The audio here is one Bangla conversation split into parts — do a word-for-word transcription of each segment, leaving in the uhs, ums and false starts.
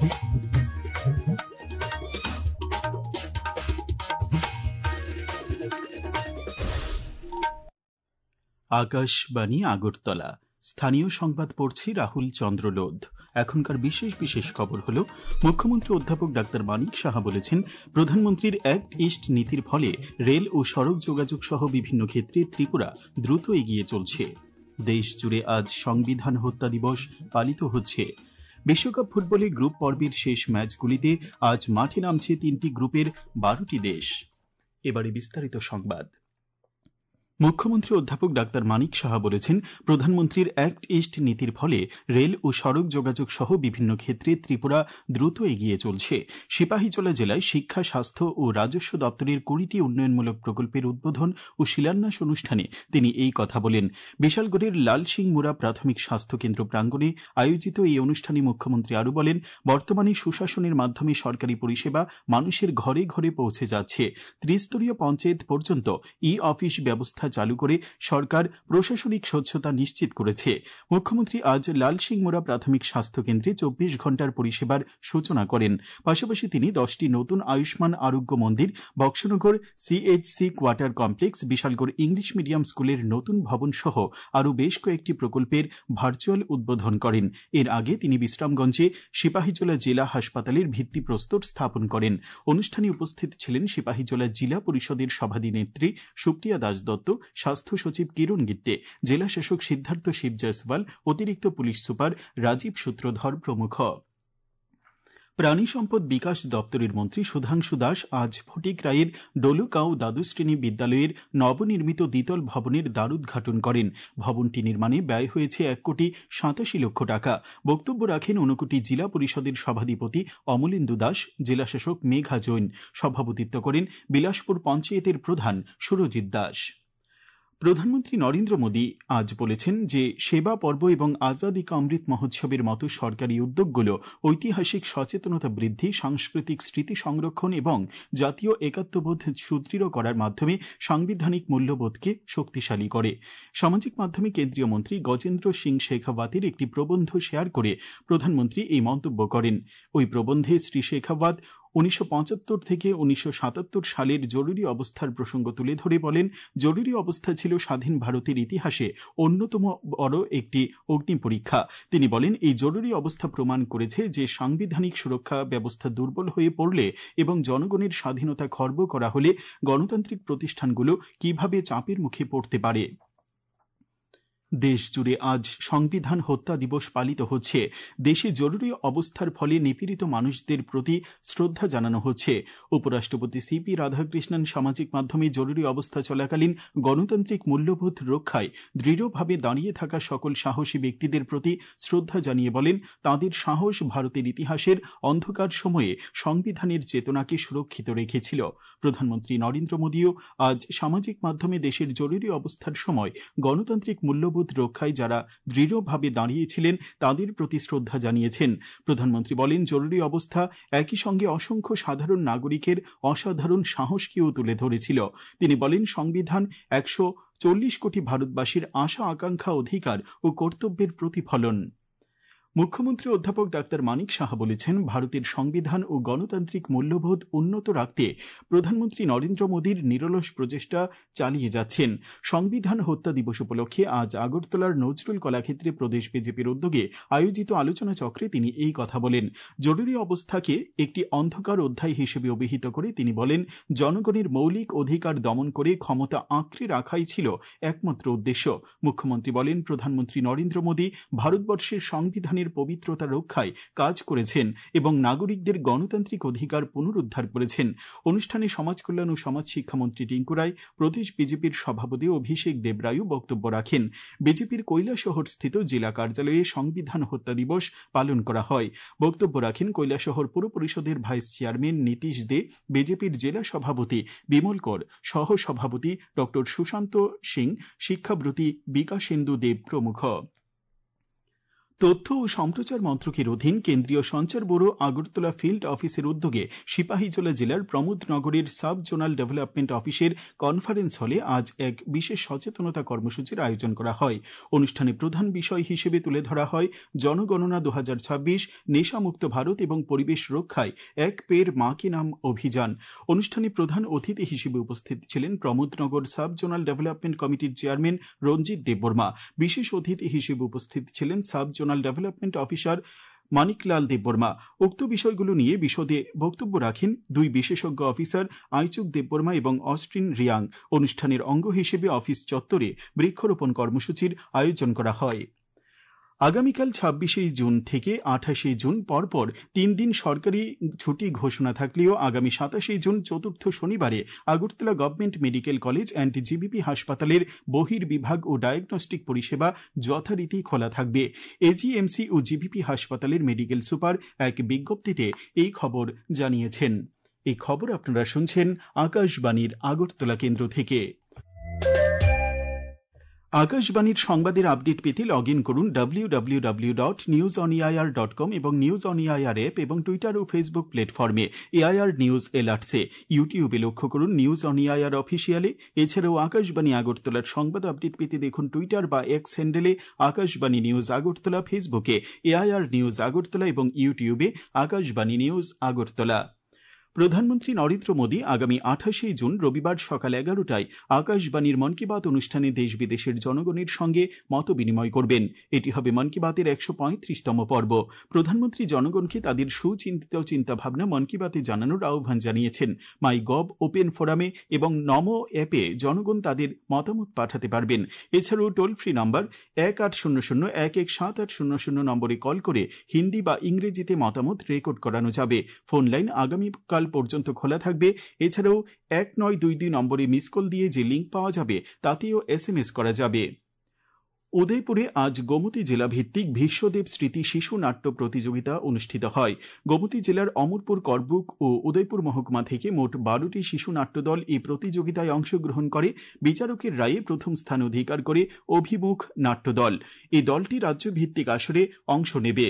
আকাশবাণী আগরতলা। স্থানীয় সংবাদ পড়ছি রাহুল চন্দ্র লোধ। এখনকার বিশেষ বিশেষ খবর হল, মুখ্যমন্ত্রী অধ্যাপক ডাক্তার মানিক সাহা বলেছেন, প্রধানমন্ত্রীর অ্যাক্ট ইস্ট নীতির ফলে রেল ও সড়ক যোগাযোগ সহ বিভিন্ন ক্ষেত্রে ত্রিপুরা দ্রুত এগিয়ে চলছে। দেশ জুড়ে আজ সংবিধান হত্যা দিবস পালিত হচ্ছে। বিশ্বকাপ ফুটবলে গ্রুপ পর্বের শেষ ম্যাচগুলিতে আজ মাঠে নামছে তিনটি গ্রুপের বারোটি দেশ। এবারে বিস্তারিত সংবাদ। মুখ্যমন্ত্রী অধ্যাপক ডাক্তার মানিক সাহা বলেছেন, প্রধানমন্ত্রীর অ্যাক্ট ইস্ট নীতির ফলে রেল ও সড়ক যোগাযোগ সহ বিভিন্ন ক্ষেত্রে ত্রিপুরা দ্রুত এগিয়ে চলছে। সিপাহীজলা জেলায় শিক্ষা, স্বাস্থ্য ও রাজস্ব দপ্তরের কুড়িটি উন্নয়নমূলক প্রকল্পের উদ্বোধন ও শিলান্যাস অনুষ্ঠানে তিনি এই কথা বলেন। বিশালগড়ের লালসিংমুড়া প্রাথমিক স্বাস্থ্য কেন্দ্র প্রাঙ্গণে আয়োজিত এই অনুষ্ঠানে মুখ্যমন্ত্রী আরও বলেন, বর্তমানে সুশাসনের মাধ্যমে সরকারি পরিষেবা মানুষের ঘরে ঘরে পৌঁছে যাচ্ছে। ত্রিস্তরীয় পঞ্চায়েত পর্যন্ত ই অফিস ব্যবস্থা চালু করে সরকার প্রশাসনিক স্বচ্ছতা নিশ্চিত করেছে। মুখ্যমন্ত্রী আজ লালসিংমুড়া প্রাথমিক স্বাস্থ্য কেন্দ্রে চব্বিশ ঘণ্টার পরিষেবার সূচনা করেন। পাশাপাশি তিনি দশটি নতুন Ayushman Arogya Mandir, Boxanagar CHC quarter complex, Bishalgarh English medium স্কুলের নতুন ভবন সহ আরও বেশ কয়েকটি প্রকল্পের ভার্চুয়াল উদ্বোধন করেন। এর আগে তিনি বিশ্রামগঞ্জে সিপাহীজলা জেলা হাসপাতালের ভিত্তিপ্রস্তর স্থাপন করেন। অনুষ্ঠানে উপস্থিত ছিলেন সিপাহীজলা জেলা পরিষদের সভাধিনেত্রী সুপ্রিয়া দাস দত্ত, স্বাস্থ্য সচিব কিরণ গিত্তে, জেলা শাসক সিদ্ধার্থ শিব জয়সওয়াল, অতিরিক্ত পুলিশ সুপার রাজীব সূত্রধর প্রমুখ। প্রাণী সম্পদ বিকাশ দপ্তরের মন্ত্রী সুধাংশু দাস আজ ফটিকরাইয়ের ডলুকাও দ্বাদশ শ্রেণী বিদ্যালয়ের নবনির্মিত দ্বিতল ভবনের দ্বারোদ্ঘাটন করেন। ভবনটি নির্মাণে ব্যয় হয়েছে এক কোটি সাতাশি লক্ষ টাকা। বক্তব্য রাখেন ঊনকোটি জেলা পরিষদের সভাধিপতি অমলেন্দু দাস, জেলাশাসক মেঘা জৈন। সভাপতিত্ব করেন বিলাসপুর পঞ্চায়েতের প্রধান সুরজিৎ দাস। প্রধানমন্ত্রী নরেন্দ্র মোদী আজ বলেছেন যে সেবা পর্ব এবং আজাদী কা অমৃত মহোৎসবের মতো সরকারি উদ্যোগগুলো ঐতিহাসিক সচেতনতা বৃদ্ধি, সাংস্কৃতিক স্মৃতি সংরক্ষণ এবং জাতীয় একাত্মবোধ সুদৃঢ় করার মাধ্যমে সাংবিধানিক মূল্যবোধকে শক্তিশালী করে। সামাজিক মাধ্যমে কেন্দ্রীয় মন্ত্রী গজেন্দ্র সিং শেখাওয়াতের একটি প্রবন্ধ শেয়ার করে প্রধানমন্ত্রী এই মন্তব্য করেন। ওই প্রবন্ধে শ্রী শেখাওয়াত উনিশশো পঁচাত্তর থেকে উনিশশো সাতাত্তর সালের জরুরি অবস্থার প্রসঙ্গ তুলে ধরে বলেন, জরুরি অবস্থা ছিল স্বাধীন ভারতের ইতিহাসে অন্যতম বড় একটি অগ্নি পরীক্ষা। তিনি বলেন, এই জরুরি অবস্থা প্রমাণ করেছে যে সাংবিধানিক সুরক্ষা ব্যবস্থা দুর্বল হয়ে পড়লে এবং জনগণের স্বাধীনতা খর্ব করা হলে গণতান্ত্রিক প্রতিষ্ঠানগুলো কিভাবে চাপের মুখে পড়তে পারে। দেশ জুড়ে আজ সংবিধান হত্যা দিবস পালিত হচ্ছে। দেশে জরুরি অবস্থার ফলে নিপীড়িত মানুষদের প্রতি শ্রদ্ধা জানানো হচ্ছে। উপরাষ্ট্রপতি সিপি রাধাকৃষ্ণন সামাজিক মাধ্যমে জরুরি অবস্থা চলাকালীন গণতান্ত্রিক মূল্যবোধ রক্ষায় দৃঢ়ভাবে দাঁড়িয়ে থাকা সকল সাহসী ব্যক্তিদের প্রতি শ্রদ্ধা জানিয়ে বলেন, তাঁদের সাহস ভারতের ইতিহাসের অন্ধকার সময়ে সংবিধানের চেতনাকে সুরক্ষিত রেখেছিল। প্রধানমন্ত্রী নরেন্দ্র মোদীও আজ সামাজিক মাধ্যমে দেশের জরুরি অবস্থার সময় গণতান্ত্রিক মূল্যবোধ রক্ষায় যারা দৃঢ়ভাবে দাঁড়িয়েছিলেন তাদের প্রতি শ্রদ্ধা জানিয়েছেন। প্রধানমন্ত্রী বলেন, জরুরি অবস্থা একই সঙ্গে অসংখ্য সাধারণ নাগরিকের অসাধারণ সাহসকেও তুলে ধরেছিল। তিনি বলেন, সংবিধান একশো চল্লিশ কোটি ভারতবাসীর আশা, আকাঙ্ক্ষা, অধিকার ও কর্তব্যের প্রতিফলন। মুখ্যমন্ত্রী অধ্যাপক ডাক্তার মানিক সাহা বলেছেন, ভারতের সংবিধান ও গণতান্ত্রিক মূল্যবোধ উন্নত রাখতে প্রধানমন্ত্রী নরেন্দ্র মোদীর নিরলস প্রচেষ্টা চালিয়ে যাচ্ছেন। সংবিধান হত্যা দিবস উপলক্ষে আজ আগরতলার নজরুল কলাক্ষেত্রে প্রদেশ বিজেপির উদ্যোগে আয়োজিত আলোচনা চক্রে তিনি এই কথা বলেন। জরুরি অবস্থাকে একটি অন্ধকার অধ্যায় হিসেবে অভিহিত করে তিনি বলেন, জনগণের মৌলিক অধিকার দমন করে ক্ষমতা আঁকড়ে রাখাই ছিল একমাত্র উদ্দেশ্য। মুখ্যমন্ত্রী বলেন, প্রধানমন্ত্রী নরেন্দ্র মোদী ভারতবর্ষের সংবিধানের পবিত্রতা রক্ষায় কাজ করেছেন এবং নাগরিকদের গণতান্ত্রিক অধিকার পুনরুদ্ধার করেছেন। অনুষ্ঠানে সমাজ কল্যাণ ও সমাজ শিক্ষামন্ত্রী টিঙ্কু রায়, প্রদেশ বিজেপির সভাপতি অভিষেক দেবরায়ু বক্তব্য রাখেন। বিজেপির কৈলাসহর স্থিত জেলা কার্যালয়ে সংবিধান হত্যা দিবস পালন করা হয়। বক্তব্য রাখেন কৈলাসহর পুর পরিষদের ভাইস চেয়ারম্যান নীতিশ দে, বিজেপির জেলা সভাপতি বিমল কর, সহ সভাপতি ডক্টর সুশান্ত সিং, শিক্ষাব্রতী বিকাশেন্দু দেব প্রমুখ। তথ্য ও সম্প্রচার মন্ত্রকের অধীন কেন্দ্রীয় সঞ্চার ব্যুরো আগরতলা ফিল্ড অফিসের উদ্যোগে সিপাহীজলা জেলার প্রমোদনগরের সাব জোনাল ডেভেলপমেন্ট অফিসের কনফারেন্স হলে আজ এক বিশেষ সচেতনতা কর্মসূচির আয়োজন করা হয়। অনুষ্ঠানে প্রধান বিষয় হিসেবে তুলে ধরা হয় জনগণনা দু হাজার ছাব্বিশ, নেশামুক্ত ভারত এবং পরিবেশ রক্ষায় এক পের মা কি নাম অভিযান। অনুষ্ঠানে প্রধান অতিথি হিসেবে উপস্থিত ছিলেন প্রমোদনগর সাব জোনাল ডেভেলপমেন্ট কমিটির চেয়ারম্যান রঞ্জিত দেববর্মা। বিশেষ অতিথি হিসেবে উপস্থিত ছিলেন sub zonal development officer Maniklal Debbarma. উক্ত বিষয়গুলো নিয়ে বিশদে বক্তব্য রাখেন দুই বিশেষজ্ঞ অফিসার আইচুক দেববর্মা এবং অস্ট্রিন রিয়াং। অনুষ্ঠানের অঙ্গ হিসেবে অফিস চত্বরে বৃক্ষরোপণ কর্মসূচির আয়োজন করা হয়। আগামীকাল ছাব্বিশে জুন থেকে আঠাশে জুন পরপর তিন দিন সরকারি ছুটি ঘোষণা থাকলেও আগামী সাতাশে জুন চতুর্থ শনিবারে Agartala government medical college and GBP হাসপাতালের বহির্বিভাগ ও ডায়াগনস্টিক পরিষেবা যথারীতি খোলা থাকবে। এজিএমসি ও জিবিপি হাসপাতালের মেডিকেল সুপার এক বিজ্ঞপ্তিতে এই খবর জানিয়েছেন। এই খবর আপনারা শুনছেন আকাশবাণীর আগরতলা কেন্দ্র থেকে। আকাশবাণীর সংবাদের আপডেট পেতে লগ ইন করুন W W W dot news on AIR dot com এবং নিউজ অন এআইআর অ্যাপ এবং টুইটার ও ফেসবুক প্ল্যাটফর্মে এআইআর নিউজ এলার্টসে। ইউটিউবে লক্ষ্য করুন নিউজ অন এআইআর অফিসিয়ালে। এছাড়াও আকাশবাণী আগরতলার সংবাদ আপডেট পেতে দেখুন টুইটার বা এক্স হ্যান্ডেলে আকাশবাণী নিউজ আগরতলা, ফেসবুকে এআইআর নিউজ আগরতলা এবং ইউটিউবে আকাশবাণী নিউজ আগরতলা। প্রধানমন্ত্রী নরেন্দ্র মোদী আগামী আঠাশে জুন রবিবার সকাল এগারোটায় আকাশবাণীর মন কি বাত অনুষ্ঠানে দেশ বিদেশের জনগণের সঙ্গে মত বিনিময় করবেন। এটি হবে মন কি বাতের একশো পঁয়ত্রিশতম পর্ব। প্রধানমন্ত্রী জনগণকে তাদের সুচিন্তিত চিন্তাভাবনা মন কি বাতে জানানোর আহ্বান জানিয়েছেন। মাই গভ ওপেন ফোরামে এবং নমো অ্যাপে জনগণ তাদের মতামত পাঠাতে পারবেন। এছাড়াও টোল ফ্রি নাম্বার এক আট শূন্য শূন্য এক এক সাত আট শূন্য শূন্য নম্বরে কল করে হিন্দি বা ইংরেজিতে মতামত রেকর্ড করানো যাবে। ফোন লাইন আগামীকাল পর্যন্ত খোলা থাকবে। এছাড়াও এক নয় দুই দুই নম্বরে মিস কল দিয়ে যে লিঙ্ক পাওয়া যাবে তাতেও এস এম এস করা যাবে। উদয়পুরে আজ গোমতী জেলা ভিত্তিক ভীষ্মদেব স্মৃতি শিশু নাট্য প্রতিযোগিতা অনুষ্ঠিত হয়। গোমতী জেলার অমরপুর, করবুক ও উদয়পুর মহকুমা থেকে মোট বারোটি শিশু নাট্যদল এই প্রতিযোগিতায় অংশগ্রহণ করে। বিচারকের রায়ে প্রথম স্থান অধিকার করে অভিমুখ নাট্যদল। এই দলটি রাজ্য ভিত্তিক আসরে অংশ নেবে।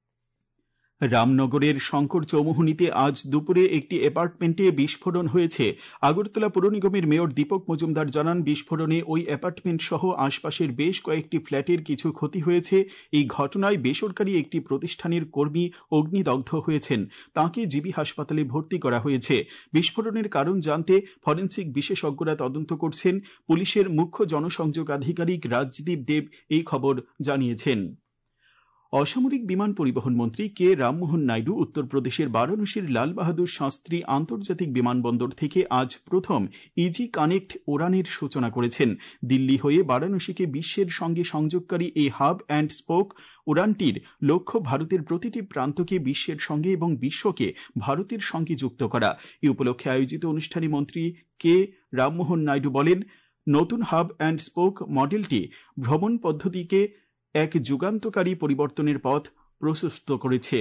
রামনগরের শঙ্কর চৌমুহনীতে আজ দুপুরে একটি অ্যাপার্টমেন্টে বিস্ফোরণ হয়েছে। আগরতলা পৌর নিগমের মেয়র দীপক মজুমদার জানান, বিস্ফোরণে ওই অ্যাপার্টমেন্ট সহ আশপাশের বেশ কয়েকটি ফ্ল্যাটের কিছু ক্ষতি হয়েছে। এই ঘটনায় বেসরকারি একটি প্রতিষ্ঠানের কর্মী অগ্নিদগ্ধ হয়েছেন। তাঁকে জিবি হাসপাতালে ভর্তি করা হয়েছে। বিস্ফোরণের কারণ জানতে ফরেনসিক বিশেষজ্ঞরা তদন্ত করছেন। পুলিশের মুখ্য জনসংযোগ আধিকারিক রাজদীপ দেব এই খবর জানিয়েছেন। অসামরিক বিমান পরিবহন মন্ত্রী কে রামমোহন নাইডু উত্তরপ্রদেশের বারাণসীর লাল বাহাদুর শাস্ত্রী আন্তর্জাতিক বিমানবন্দর থেকে আজ প্রথম ইজি কানেক্ট উড়ানের সূচনা করেছেন। দিল্লি হয়ে বারাণসীকে বিশ্বের সঙ্গে সংযোগকারী এই হাব অ্যান্ড স্পোক উড়ানটির লক্ষ্য ভারতের প্রতিটি প্রান্তকে বিশ্বের সঙ্গে এবং বিশ্বকে ভারতের সঙ্গে যুক্ত করা। এই উপলক্ষে আয়োজিত অনুষ্ঠানে মন্ত্রী কে রামমোহন নাইডু বলেন, নতুন হাব অ্যান্ড স্পোক মডেলটি ভ্রমণ পদ্ধতিকে এক যুগান্তকারী পরিবর্তনের পথ প্রশস্ত করেছে।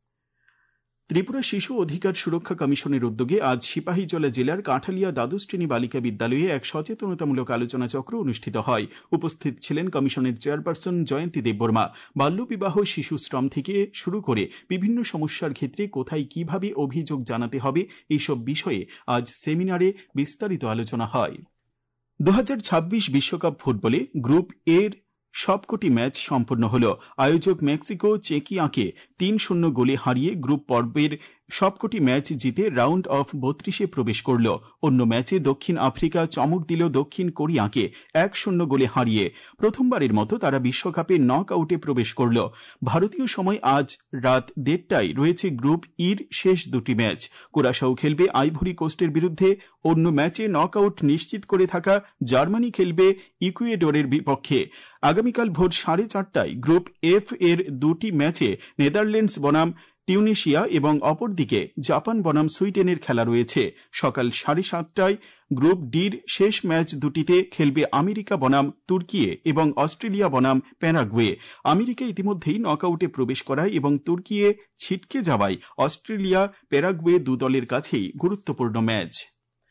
ত্রিপুরা শিশু অধিকার সুরক্ষা কমিশনের উদ্যোগে আজ সিপাহীজলা জেলার কাঁঠালিয়া দ্বাদশ শ্রেণী বালিকা বিদ্যালয়ে এক সচেতনতামূলক আলোচনা চক্র অনুষ্ঠিত হয়। উপস্থিত ছিলেন কমিশনের চেয়ারপারসন জয়ন্তী দেববর্মা। বাল্যবিবাহ, শিশু শ্রম থেকে শুরু করে বিভিন্ন সমস্যার ক্ষেত্রে কোথায় কিভাবে অভিযোগ জানাতে হবে এইসব বিষয়ে আজ সেমিনারে বিস্তারিত আলোচনা হয়। দু হাজার ছাব্বিশ বিশ্বকাপ ফুটবলে গ্রুপ এর সবকটি ম্যাচ সম্পন্ন হল। আয়োজক মেক্সিকো চেকিয়াকে তিন শূন্য গোলে হারিয়ে গ্রুপ পর্বের সবকটি ম্যাচ জিতে রাউন্ড অফ বত্রিশে প্রবেশ করল। অন্য ম্যাচে দক্ষিণ আফ্রিকা চমক দিল দক্ষিণ কোরিয়াকে এক শূন্য গোলে হারিয়ে। প্রথমবারের মতো তারা বিশ্বকাপে নক আউটে প্রবেশ করল। ভারতীয় সময় আজ রাত দেড়টায় রয়েছে গ্রুপ ইর শেষ দুটি ম্যাচ। কুরাশাও খেলবে আইভরি কোস্টের বিরুদ্ধে। অন্য ম্যাচে নক আউট নিশ্চিত করে থাকা জার্মানি খেলবে ইকুয়েডরের বিপক্ষে। আগামীকাল ভোর সাড়ে চারটায় গ্রুপ এফ এর দুটি ম্যাচে নেদারল্যান্ডস বনাম টিউনিশিয়া এবং অপরদিকে জাপান বনাম সুইডেনের খেলা রয়েছে। সকাল সাড়ে সাতটায় গ্রুপ ডির শেষ ম্যাচ দুটিতে খেলবে আমেরিকা বনাম তুর্কিয়ে এবং অস্ট্রেলিয়া বনাম প্যারাগুয়ে। আমেরিকা ইতিমধ্যেই নকআউটে প্রবেশ করায় এবং তুর্কিয়ে ছিটকে যাওয়ায় অস্ট্রেলিয়া প্যারাগুয়ে দু দলের কাছেই গুরুত্বপূর্ণ ম্যাচ।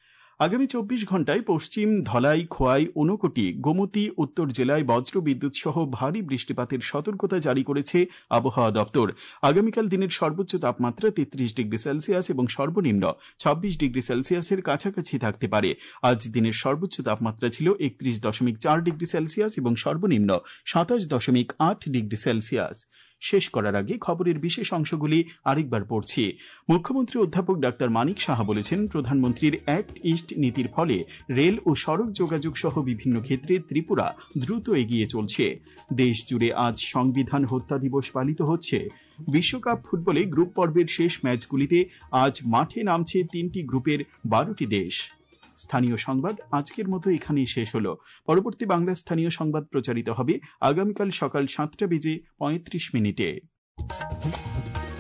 আগামী চব্বিশ ঘন্টায় পশ্চিম ধলাই, খোয়াই, ঊনকোটি, গোমতী, উত্তর জেলায় বজ্র বিদ্যুৎ সহ ভারী বৃষ্টিপাতের সতর্কতা জারি করেছে আবহাওয়া দপ্তর। আগামীকাল দিনের সর্বোচ্চ তাপমাত্রা তেত্রিশ ডিগ্রি সেলসিয়াস এবং সর্বনিম্ন ছাব্বিশ ডিগ্রি সেলসিয়াসের কাছাকাছি থাকতে পারে। আজ দিনের সর্বোচ্চ তাপমাত্রা ছিল একত্রিশ দশমিক চার ডিগ্রি সেলসিয়াস এবং সর্বনিম্ন সাতাশ দশমিক আট ডিগ্রি সেলসিয়াস। শেষ করার আগে খবরের বিশেষ অংশগুলি আরেকবার পড়ছি। মুখ্যমন্ত্রী অধ্যাপক ডাক্তার মানিক সাহা বলেছেন, প্রধানমন্ত্রীর অ্যাক্ট ইস্ট নীতির ফলে রেল ও সড়ক যোগাযোগ সহ বিভিন্ন ক্ষেত্রে ত্রিপুরা দ্রুত এগিয়ে চলছে। দেশ জুড়ে আজ সংবিধান হত্যা দিবস পালিত হচ্ছে। বিশ্বকাপ ফুটবলে গ্রুপ পর্বের শেষ ম্যাচগুলিতে আজ মাঠে নামছে তিনটি গ্রুপের বারোটি দেশ। স্থানীয় সংবাদ আজকের মতো এখানেই শেষ হলো। পরবর্তী বাংলা স্থানীয় সংবাদ প্রচারিত হবে আগামীকাল সকাল সাতটা বেজে পঁয়ত্রিশ মিনিটে।